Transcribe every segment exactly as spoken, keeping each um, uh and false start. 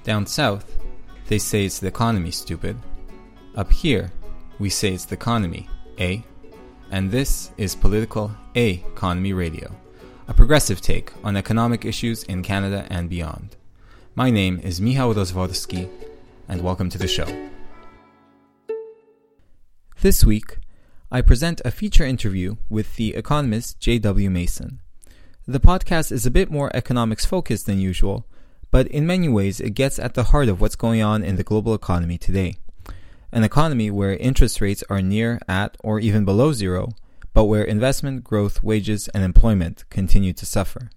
Down south, they say it's the economy, stupid. Up here, we say it's the economy, eh? And this is Political A-Economy Radio, a progressive take on economic issues in Canada and beyond. My name is Michał Rozworski, and welcome to the show. This week, I present a feature interview with the economist J W Mason. The podcast is a bit more economics focused than usual, but in many ways it gets at the heart of what's going on in the global economy today. An economy where interest rates are near, at, or even below zero, but where investment, growth, wages, and employment continue to suffer.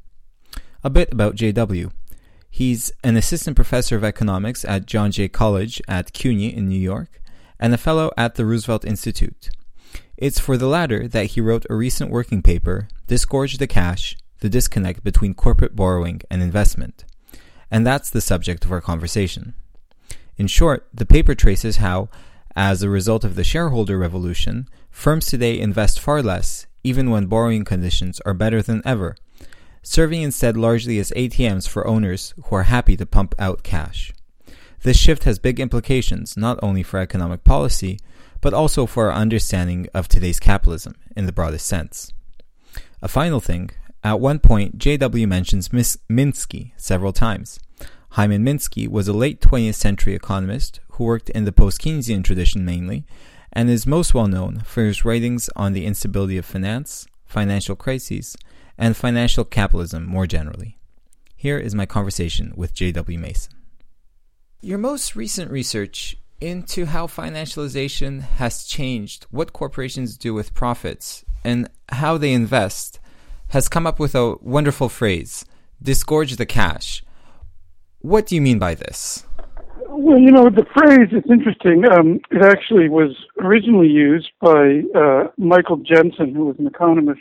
A bit about J W. He's an assistant professor of economics at John Jay College at CUNY in New York, and a fellow at the Roosevelt Institute. It's for the latter that he wrote a recent working paper, Disgorge the Cash, the Disconnect Between Corporate Borrowing and Investment. And that's the subject of our conversation. In short, the paper traces how, as a result of the shareholder revolution, firms today invest far less, even when borrowing conditions are better than ever, serving instead largely as A T Ms for owners who are happy to pump out cash. This shift has big implications not only for economic policy, but also for our understanding of today's capitalism in the broadest sense. A final thing, at one point J W mentions Mis- Minsky several times. Hyman Minsky was a late twentieth century economist who worked in the post-Keynesian tradition mainly, and is most well known for his writings on the instability of finance, financial crises, and financial capitalism more generally. Here is my conversation with J W Mason. Your most recent research into how financialization has changed what corporations do with profits and how they invest has come up with a wonderful phrase, disgorge the cash. What do you mean by this? Well, you know, the phrase, it's interesting. Um, it actually was originally used by uh, Michael Jensen, who was an economist,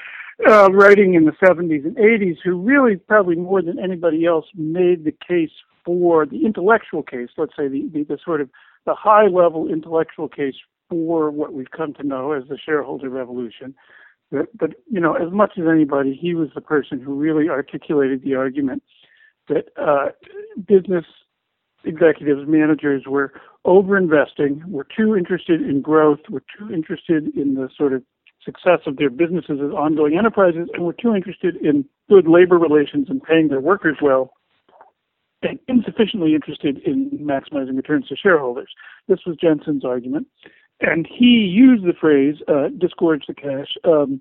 uh, writing in the seventies and eighties, who really, probably more than anybody else, made the case for the intellectual case, let's say the, the, the sort of the high-level intellectual case for what we've come to know as the shareholder revolution. But, but, you know, as much as anybody, he was the person who really articulated the argument that uh, business executives, managers were over-investing, were too interested in growth, were too interested in the sort of success of their businesses as ongoing enterprises, and were too interested in good labor relations and paying their workers well, and insufficiently interested in maximizing returns to shareholders. This was Jensen's argument. And he used the phrase, uh, disgorge the cash, um,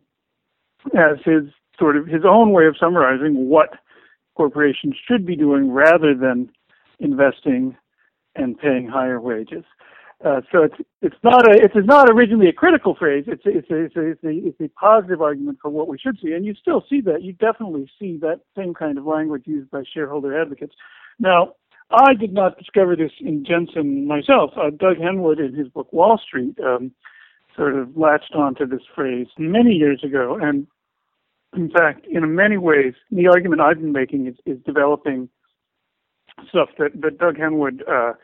as his sort of his own way of summarizing what corporations should be doing rather than investing and paying higher wages. Uh, so it's it's not a it's not originally a critical phrase. It's a, it's a, it's a, it's a, it's a positive argument for what we should see, and you still see that. You definitely see that same kind of language used by shareholder advocates. Now, I did not discover this in Jensen myself. Uh, Doug Henwood, in his book Wall Street, um, sort of latched onto this phrase many years ago. And in fact, in many ways, the argument I've been making is, is developing stuff that, that Doug Henwood, uh,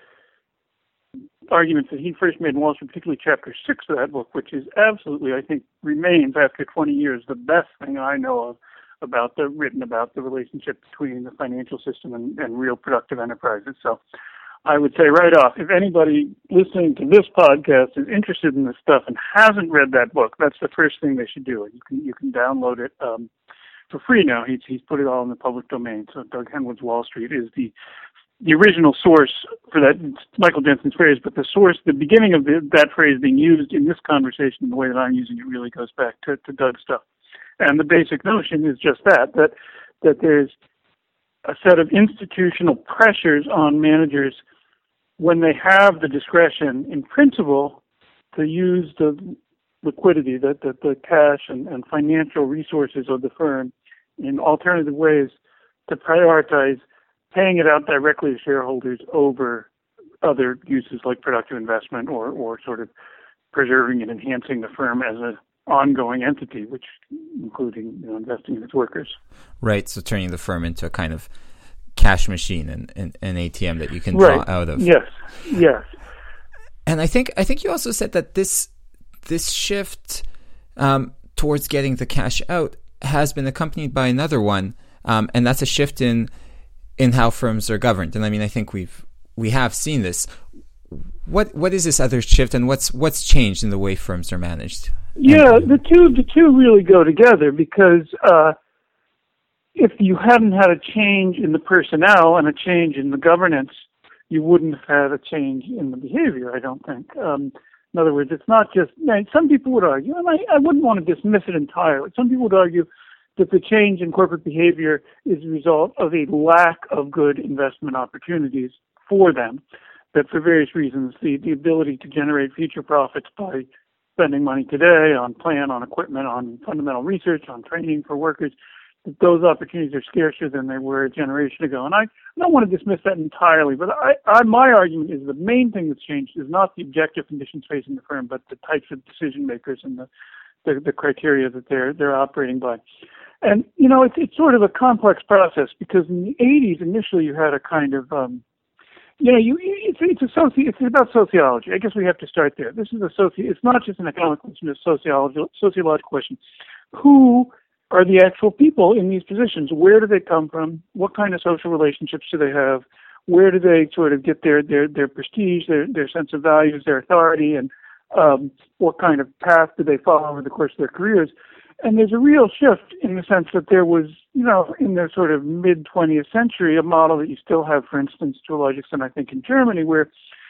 arguments that he first made in Wall Street, particularly chapter six of that book, which is absolutely, I think, remains after twenty years, the best thing I know of about the written about the relationship between the financial system and, and real productive enterprises. So I would say right off, if anybody listening to this podcast is interested in this stuff and hasn't read that book, that's the first thing they should do. You can you can download it um, for free now. He's he's put it all in the public domain. So Doug Henwood's Wall Street is the the original source for that, Michael Jensen's phrase, but the source, the beginning of the, that phrase being used in this conversation, the way that I'm using it really goes back to, to Doug's stuff. And the basic notion is just that, that that there's a set of institutional pressures on managers when they have the discretion, in principle, to use the liquidity, the, the, the cash and, and financial resources of the firm in alternative ways to prioritize paying it out directly to shareholders over other uses like productive investment or, or sort of preserving and enhancing the firm as a ongoing entity, which including you know, investing in its workers. Right, so turning the firm into a kind of cash machine and, and an A T M that you can draw right. out of. Yes, yes. And I think I think you also said that this this shift um, towards getting the cash out has been accompanied by another one, um, and that's a shift in in how firms are governed. And I mean, I think we've we have seen this. What what is this other shift, and what's what's changed in the way firms are managed? Yeah, and, the two the two really go together, because uh, if you hadn't had a change in the personnel and a change in the governance, you wouldn't have had a change in the behavior, I don't think. Um, in other words, it's not just, some people would argue, and I, I wouldn't want to dismiss it entirely, some people would argue that the change in corporate behavior is a result of a lack of good investment opportunities for them, that for various reasons, the, the ability to generate future profits by spending money today on plant, on equipment, on fundamental research, on training for workers, that those opportunities are scarcer than they were a generation ago. And I don't want to dismiss that entirely, but I, I, my argument is the main thing that's changed is not the objective conditions facing the firm, but the types of decision makers and the, the, the criteria that they're they're operating by. And, you know, it's, it's sort of a complex process, because in the eighties, initially you had a kind of, um, you know, you, it's, it's, a soci, it's about sociology. I guess we have to start there. This is a soci, it's not just an economic question, it's a sociological, sociological question. Who are the actual people in these positions? Where do they come from? What kind of social relationships do they have? Where do they sort of get their, their, their prestige, their, their sense of values, their authority, and um, what kind of path do they follow over the course of their careers? And there's a real shift in the sense that there was, you know, in the sort of mid-twentieth century, a model that you still have, for instance, to a large extent, I think, in Germany, where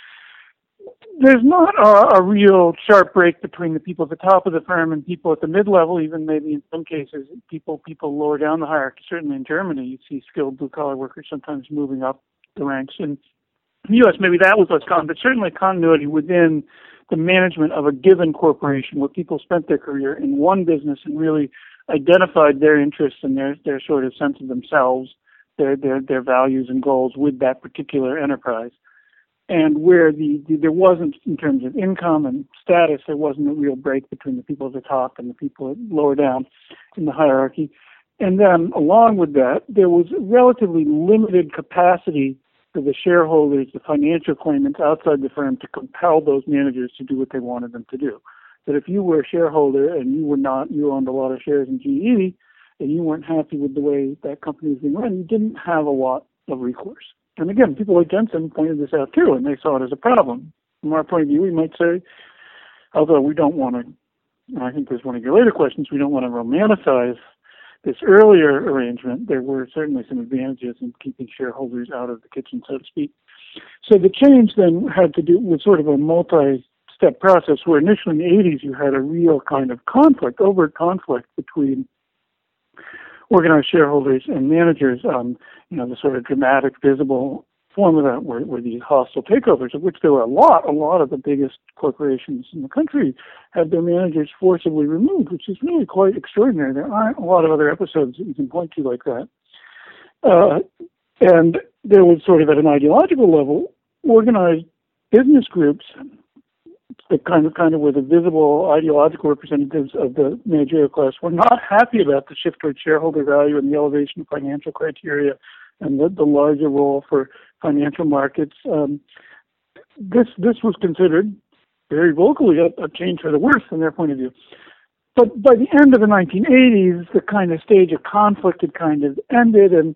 there's not a, a real sharp break between the people at the top of the firm and people at the mid-level, even maybe in some cases people people lower down the hierarchy. Certainly in Germany, you see skilled blue-collar workers sometimes moving up the ranks. In the U S, maybe that was less common, but certainly continuity within the management of a given corporation, where people spent their career in one business and really identified their interests and their, their sort of sense of themselves, their, their, their values and goals with that particular enterprise. And where the, the there wasn't, in terms of income and status, there wasn't a real break between the people at the top and the people lower down in the hierarchy. And then along with that, there was relatively limited capacity for the shareholders, the financial claimants outside the firm, to compel those managers to do what they wanted them to do. That if you were a shareholder and you were not, you owned a lot of shares in G E, and you weren't happy with the way that company was being run, you didn't have a lot of recourse. And again, people like Jensen pointed this out too, and they saw it as a problem. From our point of view, we might say, although we don't want to, I think there's one of your later questions, we don't want to romanticize this earlier arrangement. There were certainly some advantages in keeping shareholders out of the kitchen, so to speak. So the change then had to do with sort of a multi-step process, where initially in the eighties you had a real kind of conflict, overt conflict between organized shareholders and managers. Um, you know, the sort of dramatic, visible form of that were, were these hostile takeovers, of which there were a lot. A lot of the biggest corporations in the country had their managers forcibly removed, which is really quite extraordinary. There aren't a lot of other episodes that you can point to like that. Uh, and there was sort of, at an ideological level, organized business groups that kind of kind of were the visible ideological representatives of the managerial class, were not happy about the shift towards shareholder value and the elevation of financial criteria and the, the larger role for financial markets. Um, this this was considered very vocally a, a change for the worse from their point of view. But by the end of the nineteen eighties, the kind of stage of conflict had kind of ended, and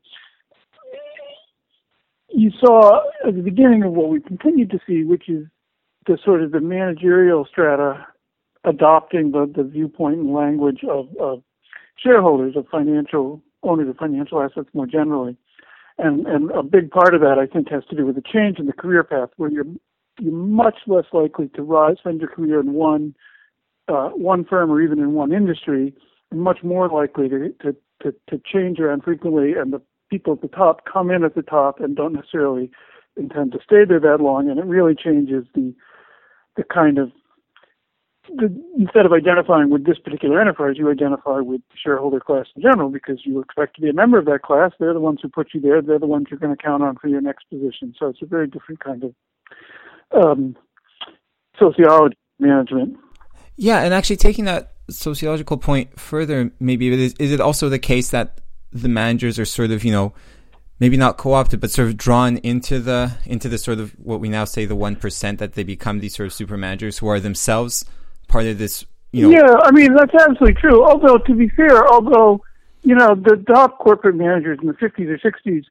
you saw at the beginning of what we continued to see, which is the sort of the managerial strata adopting the, the viewpoint and language of, of shareholders, of financial owners of financial assets more generally. And and a big part of that, I think, has to do with the change in the career path, where you're you're much less likely to rise, spend your career in one uh, one firm or even in one industry, and much more likely to, to to to change around frequently. And the people at the top come in at the top and don't necessarily intend to stay there that long. And it really changes the the kind of the, instead of identifying with this particular enterprise, you identify with the shareholder class in general, because you expect to be a member of that class. They're the ones who put you there. They're the ones you're going to count on for your next position. So it's a very different kind of um, sociology management. Yeah, and actually taking that sociological point further, maybe it is, is it also the case that the managers are sort of, you know, maybe not co-opted, but sort of drawn into the into the sort of what we now say the one percent, that they become these sort of super managers who are themselves part of this, you know. Yeah, I mean, that's absolutely true. Although, to be fair, although, you know, the top corporate managers in the fifties or sixties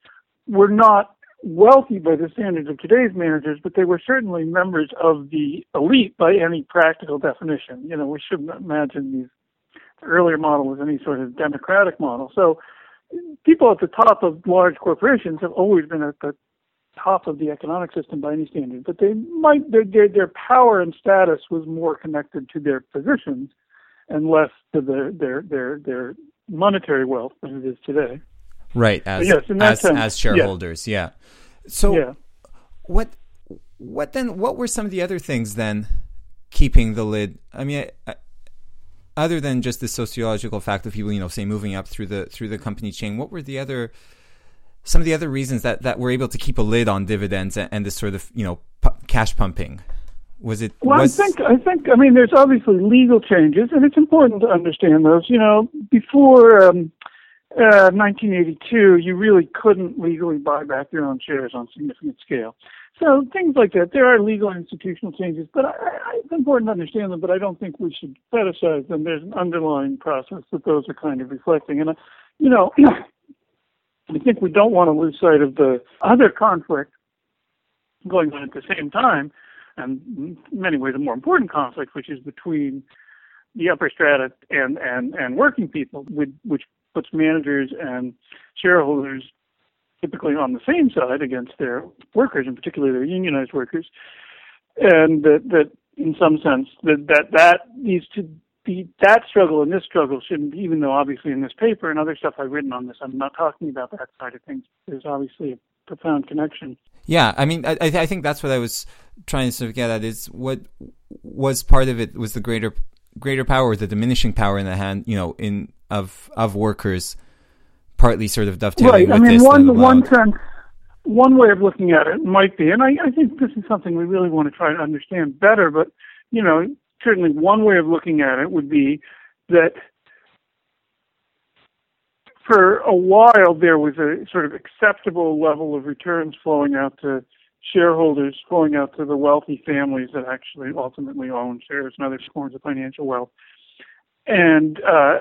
were not wealthy by the standards of today's managers, but they were certainly members of the elite by any practical definition. You know, we shouldn't imagine these the earlier model as any sort of democratic model. So people at the top of large corporations have always been at the top of the economic system by any standard, but they might their their, their power and status was more connected to their positions and less to their their their, their monetary wealth than it is today. Right, as yes, as, sense, as shareholders, yeah. yeah. So, yeah. what what then? What were some of the other things then keeping the lid? I mean, I, I, other than just the sociological fact of people, you know, say moving up through the through the company chain, what were the other some of the other reasons that, that were able to keep a lid on dividends and, and this sort of, you know, pu- cash pumping? Was it? Well, was... I think I think I mean, there's obviously legal changes, and it's important to understand those. You know, before. Um, Uh, nineteen eighty-two, you really couldn't legally buy back your own shares on significant scale. So things like that. There are legal and institutional changes, but I, I, it's important to understand them, but I don't think we should fetishize them. There's an underlying process that those are kind of reflecting. And, uh, you know, I think we don't want to lose sight of the other conflict going on at the same time, and in many ways a more important conflict, which is between the upper strata and, and, and working people, with, which puts managers and shareholders typically on the same side against their workers, and particularly their unionized workers, and that, that in some sense that that, that needs to be that struggle and this struggle shouldn't, even though obviously in this paper and other stuff I've written on this, I'm not talking about that side of things. There's obviously a profound connection. Yeah, I mean, I, I think that's what I was trying to sort of get at, is what was part of it was the greater greater power, the diminishing power in the hand, you know, in of of workers, partly sort of dovetailing right. with I mean, this. one one sense, one way of looking at it might be, and I, I think this is something we really want to try to understand better. But you know, certainly one way of looking at it would be that for a while there was a sort of acceptable level of returns flowing out to shareholders, flowing out to the wealthy families that actually ultimately own shares and other forms of financial wealth. And uh,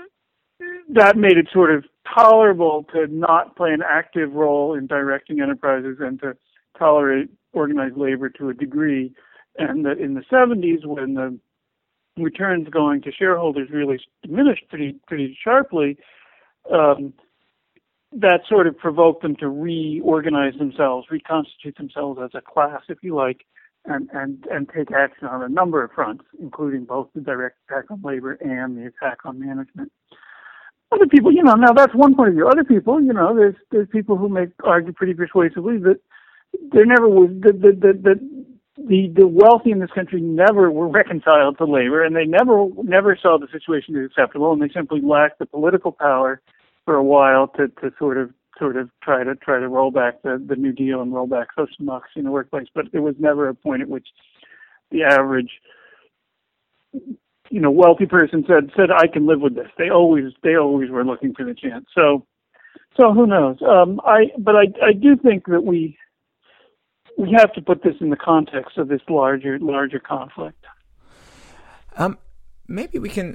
that made it sort of tolerable to not play an active role in directing enterprises and to tolerate organized labor to a degree. And that in the seventies, when the returns going to shareholders really diminished pretty pretty sharply, um, that sort of provoked them to reorganize themselves, reconstitute themselves as a class, if you like, and, and, and take action on a number of fronts, including both the direct attack on labor and the attack on management. Other people, you know, now that's one point of view. Other people, you know, there's there's people who make argue pretty persuasively that there never was that the the, the the the wealthy in this country never were reconciled to labor, and they never never saw the situation as acceptable, and they simply lacked the political power for a while to, to sort of sort of try to try to roll back the, the New Deal and roll back social democracy in the workplace. But there was never a point at which the average, you know, wealthy person said said I can live with this. They always they always were looking for the chance. So so who knows? Um, I but I I do think that we we have to put this in the context of this larger larger conflict. Um, maybe we can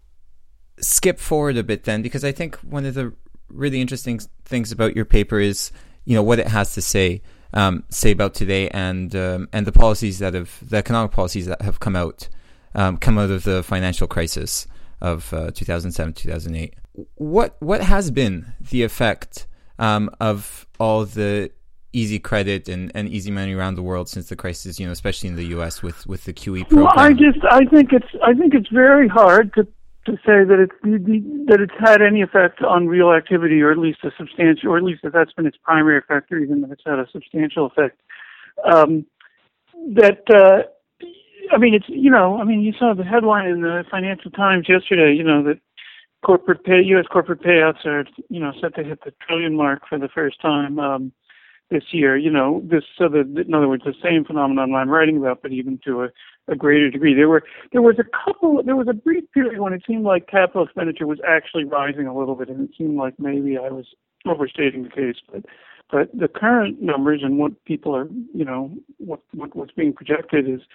skip forward a bit then, because I think one of the really interesting things about your paper is, you know, what it has to say um, say about today and um, and the policies that have the economic policies that have come out um, come out of the financial crisis of uh, two thousand seven, two thousand eight. What what has been the effect um, of all the easy credit and, and easy money around the world since the crisis, you know, especially in the U S with, with the Q E program? Well, I just I think it's I think it's very hard to to say that it's that it's had any effect on real activity, or at least a substantial, or at least that that's been its primary effect, or even if it's had a substantial effect. Um, that uh, I mean, it's you know, I mean, you saw the headline in the Financial Times yesterday. You know that corporate pay, U S corporate payouts are you know set to hit the trillion mark for the first time um, this year. You know, this so that in other words, the same phenomenon I'm writing about, but even to a a greater degree. There were there was a couple there was a brief period when it seemed like capital expenditure was actually rising a little bit, and it seemed like maybe I was overstating the case. But but the current numbers and what people are you know what, what what's being projected is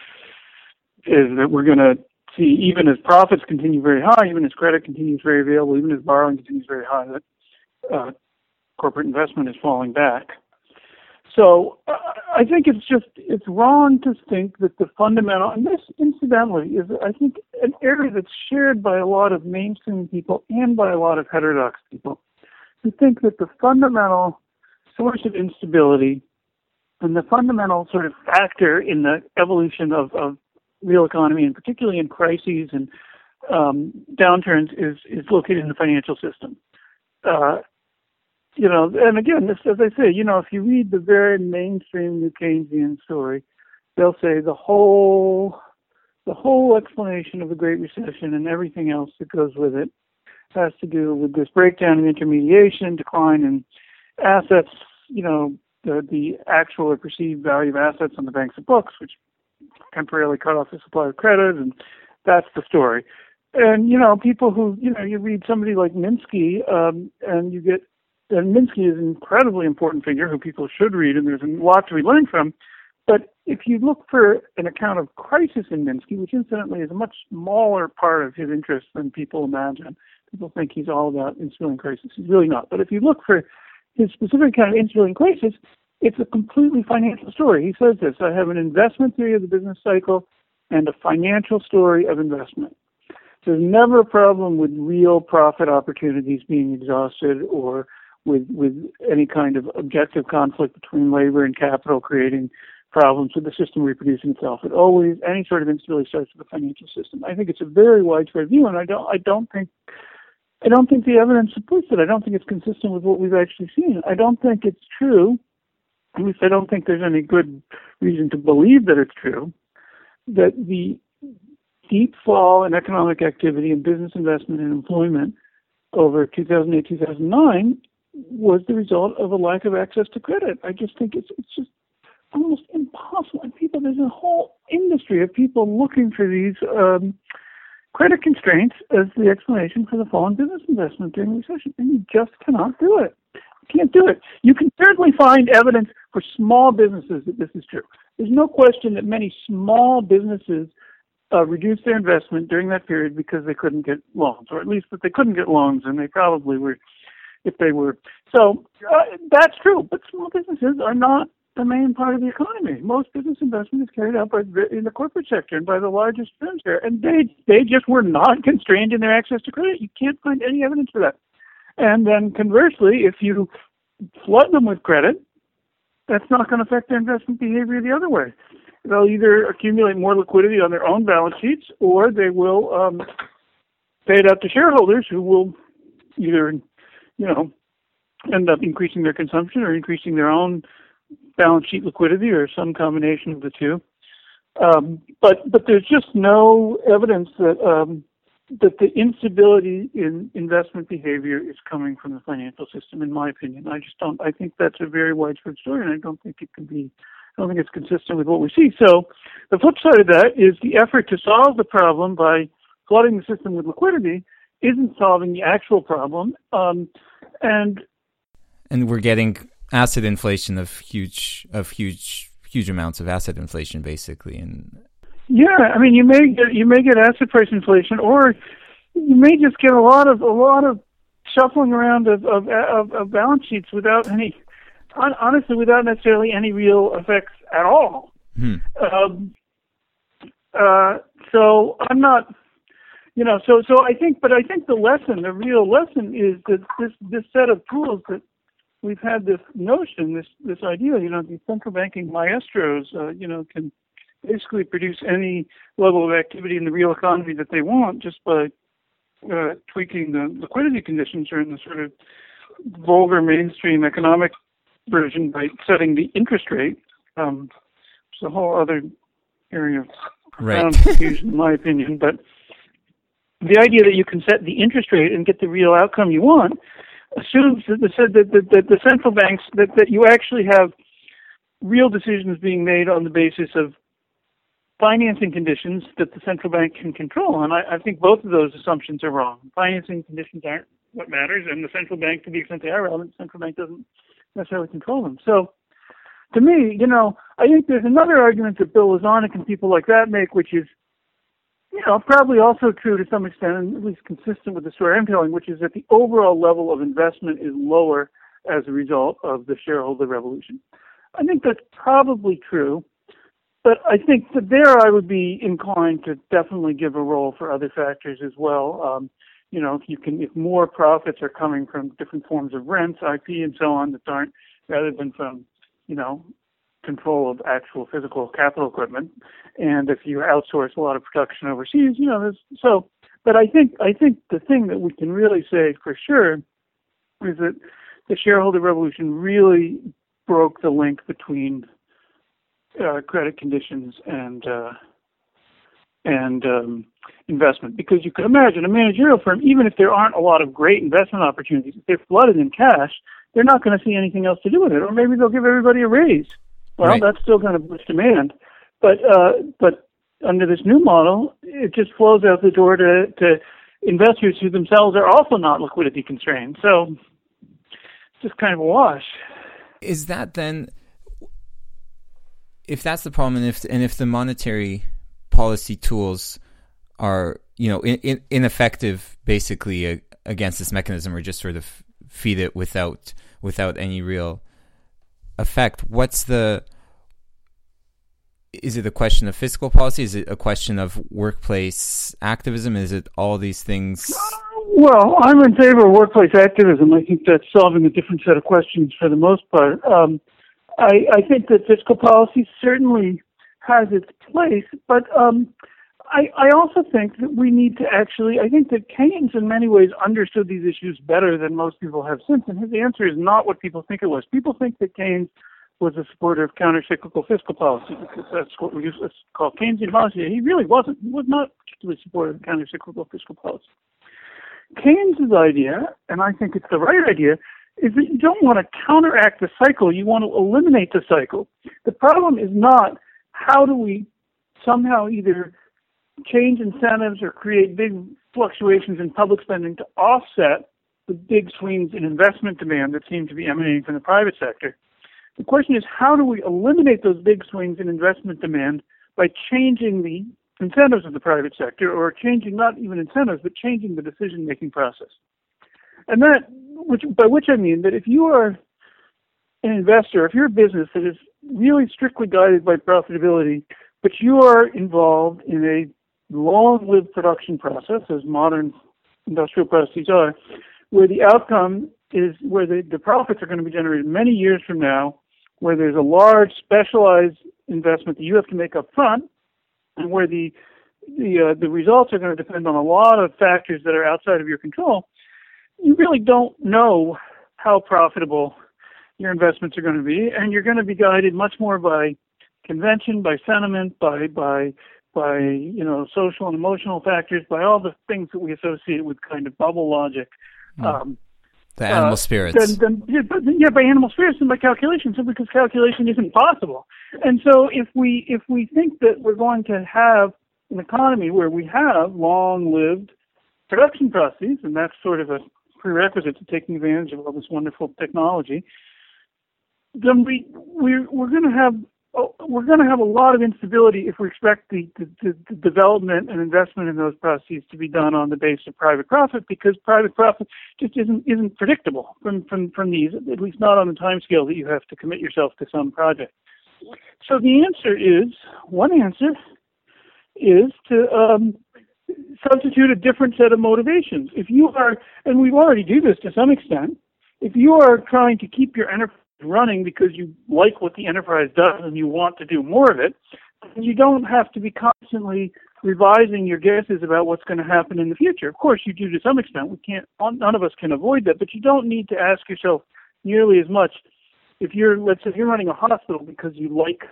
is that we're going to see, even as profits continue very high, even as credit continues very available, even as borrowing continues very high, that uh, corporate investment is falling back. So uh, I think it's just, it's wrong to think that the fundamental, and this incidentally is, I think, an area that's shared by a lot of mainstream people and by a lot of heterodox people, who think that the fundamental source of instability and the fundamental sort of factor in the evolution of, of real economy, and particularly in crises and um, downturns, is, is located in the financial system. Uh, You know, and again, this, as I say, you know, if you read the very mainstream New Keynesian story, they'll say the whole, the whole explanation of the Great Recession and everything else that goes with it has to do with this breakdown in intermediation, decline in assets, you know, the, the actual or perceived value of assets on the banks and books, which temporarily cut off the supply of credit, and that's the story. And, you know, people who, you know, you read somebody like Minsky, um, and you get And Minsky is an incredibly important figure who people should read, and there's a lot to be learned from. But if you look for an account of crisis in Minsky, which incidentally is a much smaller part of his interest than people imagine, people think he's all about instilling crisis. He's really not. But if you look for his specific kind of instilling crisis, it's a completely financial story. He says this: I have an investment theory of the business cycle and a financial story of investment. There's never a problem with real profit opportunities being exhausted, or with with any kind of objective conflict between labor and capital creating problems with the system reproducing itself. It always, any sort of instability starts with the financial system. I think it's a very widespread view, and I don't I don't think I don't think the evidence supports it. I don't think it's consistent with what we've actually seen. I don't think it's true. At least I don't think there's any good reason to believe that it's true, that the deep fall in economic activity and business investment and employment over two thousand eight, two thousand nine was the result of a lack of access to credit. I just think it's it's just almost impossible. And people, there's a whole industry of people looking for these um, credit constraints as the explanation for the fall in business investment during the recession, and you just cannot do it. You can't do it. You can certainly find evidence for small businesses that this is true. There's no question that many small businesses uh, reduced their investment during that period because they couldn't get loans, or at least that they couldn't get loans, and they probably were, if they were. So uh, that's true, but small businesses are not the main part of the economy. Most business investment is carried out by in the corporate sector and by the largest firms there, and they they just were not constrained in their access to credit. You can't find any evidence for that. And then conversely, if you flood them with credit, that's not going to affect their investment behavior the other way. They'll either accumulate more liquidity on their own balance sheets, or they will um, pay it out to shareholders, who will either, you know, end up increasing their consumption or increasing their own balance sheet liquidity, or some combination of the two. Um, but but there's just no evidence that um, that the instability in investment behavior is coming from the financial system, in my opinion. I just don't. I think that's a very widespread story, and I don't think it can be. I don't think it's consistent with what we see. So the flip side of that is the effort to solve the problem by flooding the system with liquidity isn't solving the actual problem, um, and and we're getting asset inflation of huge of huge huge amounts of asset inflation, basically. And yeah, I mean, you may get you may get asset price inflation, or you may just get a lot of a lot of shuffling around of of, of, of balance sheets without any, honestly, without necessarily any real effects at all. Hmm. Um, uh, so I'm not, you know, so so I think, but I think the lesson, the real lesson, is that this this set of tools that we've had, this notion, this this idea, you know, these central banking maestros, uh, you know, can basically produce any level of activity in the real economy that they want just by uh, tweaking the liquidity conditions, or in the sort of vulgar mainstream economic version, by setting the interest rate. Um, it's a whole other area of profound right. confusion, in my opinion. But the idea that you can set the interest rate and get the real outcome you want assumes that the, that the, that the central banks, that, that you actually have real decisions being made on the basis of financing conditions that the central bank can control. And I, I think both of those assumptions are wrong. Financing conditions aren't what matters, and the central bank, to the extent they are relevant, the central bank doesn't necessarily control them. So to me, you know, I think there's another argument that Bill Lazonick and people like that make, which is, you know, probably also true to some extent, and at least consistent with the story I'm telling, which is that the overall level of investment is lower as a result of the shareholder revolution. I think that's probably true, but I think that there I would be inclined to definitely give a role for other factors as well. Um, you know, if you can, if more profits are coming from different forms of rents, I P, and so on that aren't, rather than from, you know, control of actual physical capital equipment, and if you outsource a lot of production overseas, you know, there's, so. But I think I think the thing that we can really say for sure is that the shareholder revolution really broke the link between uh, credit conditions and uh, and um, investment. Because you could imagine a managerial firm, even if there aren't a lot of great investment opportunities, if they're flooded in cash, they're not going to see anything else to do with it. Or maybe they'll give everybody a raise. Well, right. That's still going to boost demand. But uh, but under this new model, it just flows out the door to, to investors who themselves are also not liquidity constrained. So it's just kind of a wash. Is that then, if that's the problem, and if and if the monetary policy tools are, you know, in, in, ineffective, basically uh, against this mechanism, or just sort of feed it without without any real effect, what's the? Is it a question of fiscal policy? Is it a question of workplace activism? Is it all these things? Well, I'm in favor of workplace activism. I think that's solving a different set of questions for the most part. Um, I, I think that fiscal policy certainly has its place, but um, I, I also think that we need to actually, I think that Keynes in many ways understood these issues better than most people have since, and his answer is not what people think it was. People think that Keynes was a supporter of counter-cyclical fiscal policy, because that's what we used to call Keynesian policy. He really wasn't. He was not particularly supportive of counter-cyclical fiscal policy. Keynes' idea, and I think it's the right idea, is that you don't want to counteract the cycle. You want to eliminate the cycle. The problem is not how do we somehow either change incentives or create big fluctuations in public spending to offset the big swings in investment demand that seem to be emanating from the private sector. The question is, how do we eliminate those big swings in investment demand by changing the incentives of the private sector, or changing not even incentives, but changing the decision-making process? And that, which, by which I mean that if you are an investor, if you're a business that is really strictly guided by profitability, but you are involved in a long-lived production process, as modern industrial processes are, where the outcome is where the, the profits are going to be generated many years from now, where there's a large specialized investment that you have to make up front, and where the the uh, the results are going to depend on a lot of factors that are outside of your control, you really don't know how profitable your investments are going to be, and you're going to be guided much more by convention, by sentiment, by by by you know social and emotional factors, by all the things that we associate with kind of bubble logic. Mm. Um, The animal uh, spirits. Then, then, yeah, but, yeah, by animal spirits and by calculation, simply because calculation isn't possible. And so if we if we think that we're going to have an economy where we have long-lived production processes, and that's sort of a prerequisite to taking advantage of all this wonderful technology, then we we're, we're going to have we're going to have a lot of instability if we expect the, the, the development and investment in those processes to be done on the basis of private profit, because private profit just isn't isn't predictable from, from, from these, at least not on the time scale that you have to commit yourself to some project. So the answer is, one answer is to um, substitute a different set of motivations. If you are, and we already do this to some extent, if you are trying to keep your enterprise running because you like what the enterprise does and you want to do more of it, you don't have to be constantly revising your guesses about what's going to happen in the future. Of course, you do to some extent. We can't, none of us can avoid that, but you don't need to ask yourself nearly as much. If you're, let's say, if you're running a hospital because you like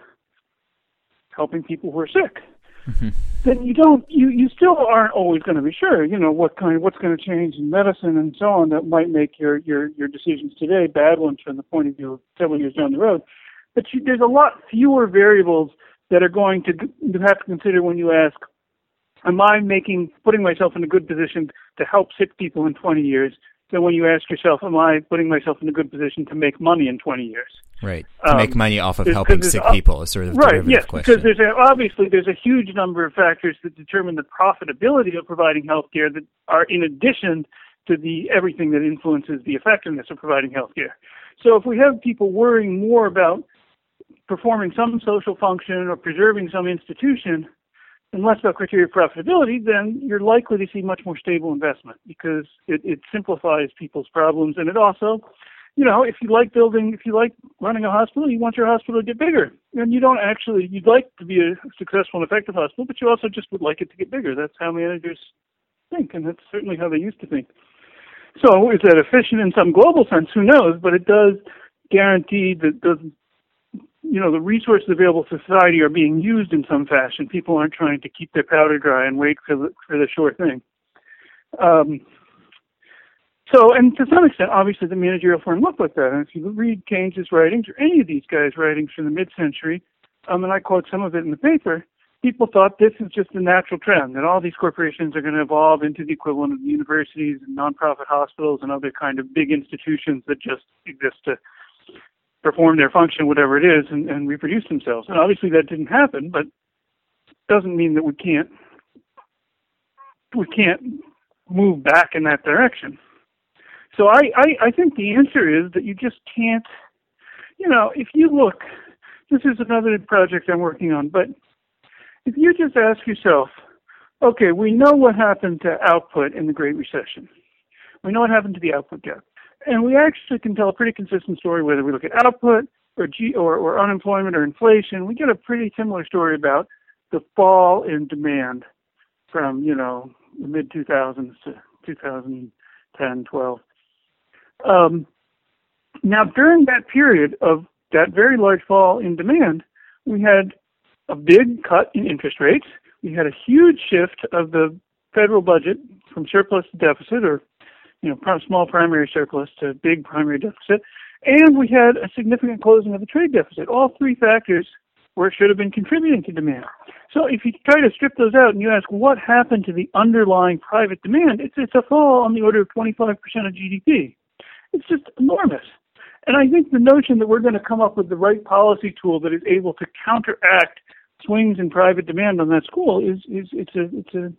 helping people who are sick, mm-hmm. then you don't, you, you still aren't always going to be sure, you know, what kind of, what's going to change in medicine and so on that might make your, your, your decisions today bad ones from the point of view of several years down the road. But you, there's a lot fewer variables that are going to, to have to consider when you ask, am I making, putting myself in a good position to help sick people in twenty years, than when you ask yourself, am I putting myself in a good position to make money in twenty years? Right. To um, make money off of there's, helping there's, sick uh, people is sort of a right, derivative yes, question. Because there's a, obviously there's a huge number of factors that determine the profitability of providing health care that are in addition to the everything that influences the effectiveness of providing health care. So if we have people worrying more about performing some social function or preserving some institution and less about criteria of profitability, then you're likely to see much more stable investment because it, it simplifies people's problems. And it also, you know, if you like building, if you like running a hospital, you want your hospital to get bigger. And you don't actually, you'd like to be a successful and effective hospital, but you also just would like it to get bigger. That's how managers think, and that's certainly how they used to think. So is that efficient in some global sense? Who knows? But it does guarantee that the, you know, the resources available to society are being used in some fashion. People aren't trying to keep their powder dry and wait for the, for the sure thing. Um, so, and to some extent, obviously, the managerial firm looked like that. And if you read Keynes's writings or any of these guys' writings from the mid-century, um, and I quote some of it in the paper, people thought this is just a natural trend, that all these corporations are going to evolve into the equivalent of universities and nonprofit hospitals and other kind of big institutions that just exist to perform their function, whatever it is, and, and reproduce themselves. And obviously that didn't happen, but it doesn't mean that we can't we can't move back in that direction. So I, I, I think the answer is that you just can't, you know, if you look, this is another project I'm working on, but if you just ask yourself, okay, we know what happened to output in the Great Recession. We know what happened to the output gap. And we actually can tell a pretty consistent story whether we look at output or, G, or, or unemployment or inflation. We get a pretty similar story about the fall in demand from, you know, the mid two thousands to two thousand ten, twelve. Um, now, during that period of that very large fall in demand, we had a big cut in interest rates. We had a huge shift of the federal budget from surplus to deficit, or you know, small primary surplus to big primary deficit, and we had a significant closing of the trade deficit. All three factors where it should have been contributing to demand. So if you try to strip those out and you ask what happened to the underlying private demand, it's it's a fall on the order of twenty-five percent of G D P. It's just enormous. And I think the notion that we're going to come up with the right policy tool that is able to counteract swings in private demand on that score is is it's a it's a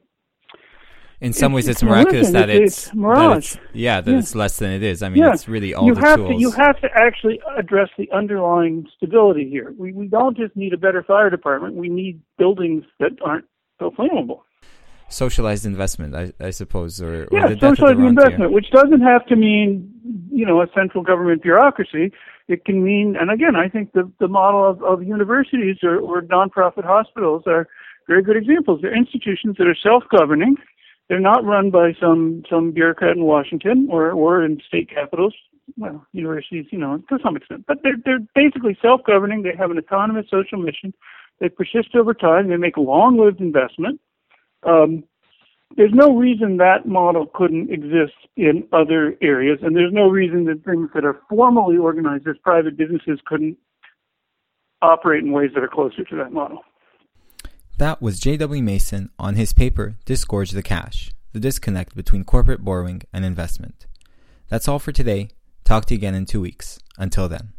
In some it's, ways, it's, it's miraculous that it's, it's, it's mirage. that it's yeah that yeah. it's less than it is. I mean, yeah. it's really all you the have tools. To, you have to actually address the underlying stability here. We we don't just need a better fire department. We need buildings that aren't so flammable. Socialized investment, I, I suppose, or, or yeah, the death socialized of the investment, which doesn't have to mean you know a central government bureaucracy. It can mean, and again, I think the the model of, of universities or, or nonprofit hospitals are very good examples. They're institutions that are self-governing. They're not run by some, some bureaucrat in Washington or, or in state capitals. Well, universities, you know, to some extent. But they're, they're basically self-governing. They have an autonomous social mission. They persist over time. They make long-lived investment. Um, there's no reason that model couldn't exist in other areas, and there's no reason that things that are formally organized as private businesses couldn't operate in ways that are closer to that model. That was J W Mason on his paper, Disgorge the Cash, the disconnect between corporate borrowing and investment. That's all for today. Talk to you again in two weeks. Until then.